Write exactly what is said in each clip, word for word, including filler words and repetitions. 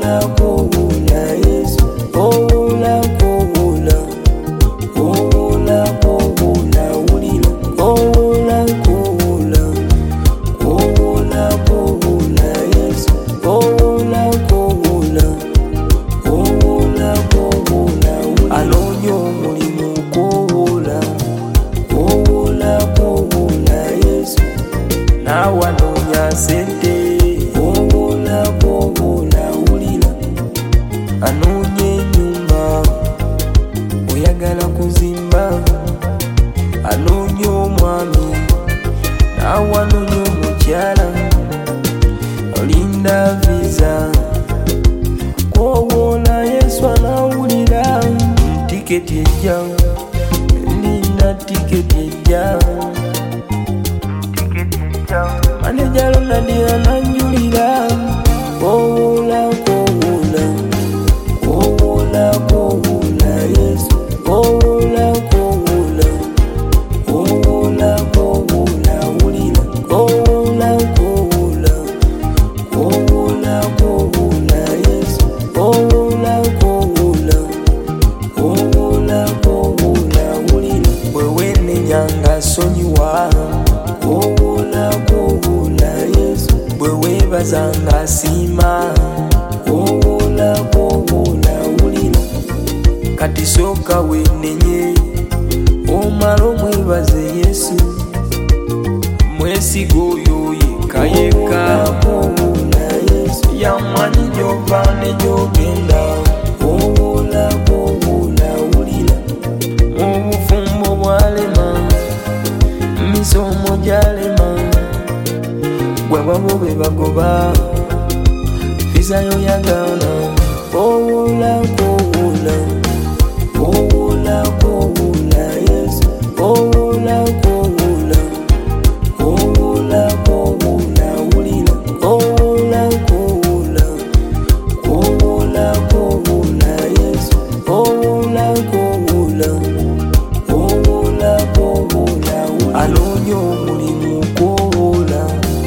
Kowola kowola Yesu, kowola kowola, kowola kowola ulila, kowola kowola, kowola kowola Yesu, kowola kowola, kowola kowola ulila. Anonyo mulimu kowola, kowola kowola Yesu, nawanonya sente. Kowola kowola ulila, anonye nyumba oyagala kuzimba, anonye omwami nawanonye omukyala olinda visa. Kowola Yesu anawulira, tiketi ejja, linda tiketi ejja, maneja Ronaldinho ananjulira. Kowola kowola, kowola kowola Yesu, kowola kowola, kowola kowola ulila, kowola kowola, kowola kowola Yesu, kowola kowola, kowola kowola ulila. Wewe nenyanga sonyiwa, kowola kowola Yesu, wewe bazanga sima. Kowola kowola ulila, kati soka wenenye omala omwebaze Yesu, mwesiga oyo yekka yekka. Kowola Yesu, yamanyi gyova ne gyogenda. Kowola kowola ulila, mu bufumbo bwalema, misomo gyalema, gwe babo be bagoba, visa yo yagana. Kowola kowola, kowola kowola Yesu, kowola kowola, kowola kowola ulila, kowola kowola, kowola kowola Yesu, kowola kowola, kowola kowola ulila. Anonye omulimu kowola,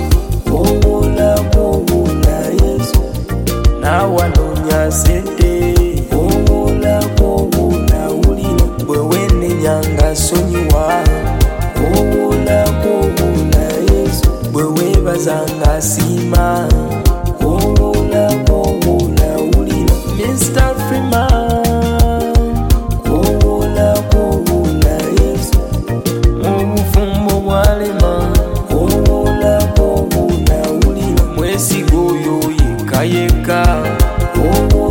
kowola kowola Yesu, nawanonya sente. Kowola kowola ulila, wewe nenyanga sonyiwa. Kowola kowola Yesu, wewe bazanga sima. Kowola kowola ulila, Mister Freeman. Kowola kowola Yesu, mu bufumbo bwalema. Kowola kowola ulila, mwesiga oyo yekka yekka.